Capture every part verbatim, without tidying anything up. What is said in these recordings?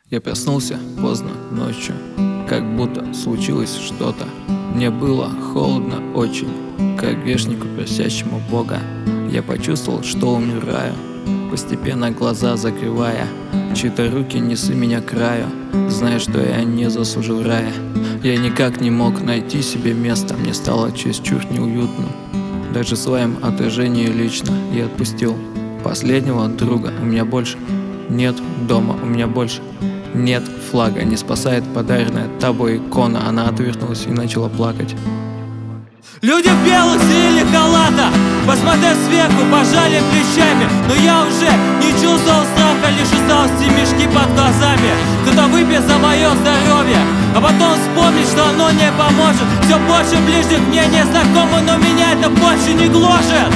Я проснулся поздно ночью, как будто случилось что-то. Мне было холодно очень, как грешнику, просящему Бога. Я почувствовал, что умираю, постепенно глаза закрывая. Чьи-то руки несли меня к краю, зная, что я не заслужил рая. Я никак не мог найти себе места, мне стало чересчур неуютно. Даже в своем отражении лично я отпустил последнего друга. У меня больше нет дома, у меня больше нет флага. Не спасает подаренная тобой икона. Она отвернулась и начала плакать. Люди в белых синих халатах, посмотрев сверху, пожали плечами. Но я уже не чувствовал страха, лишь усталости, мешки под глазами. Кто-то выпьет за мое здоровье, а потом вспомнит, что оно не поможет. Все больше ближних мне незнакомы, но меня это больше не гложет.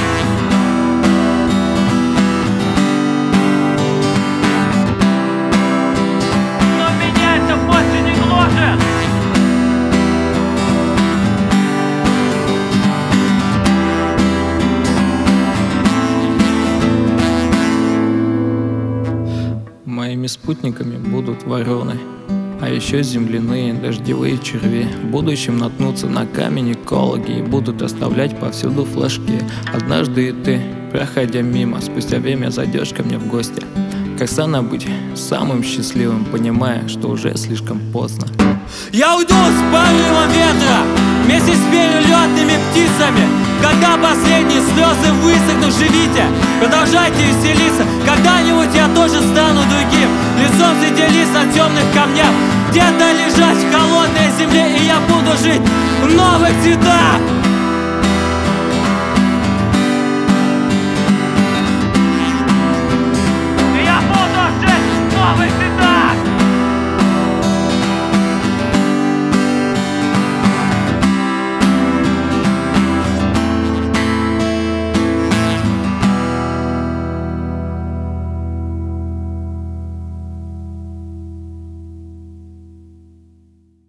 Но меня это больше не гложет. Моими спутниками будут вороны, а еще земляные дождевые черви. В будущем наткнутся на камень экологи и будут оставлять повсюду флажки. Однажды и ты, проходя мимо, спустя время зайдешь ко мне в гости. Как странно быть самым счастливым, понимая, что уже слишком поздно. Я уйду с порывом ветра вместе с перелетными птицами. Когда последние слезы высохнут, живите, продолжайте веселиться. Когда-нибудь я тоже стану другим, лицом среди лист на темных камнях. Где-то лежать в холодной земле, и я буду жить в новых цветах. И я буду жить в новых цветах.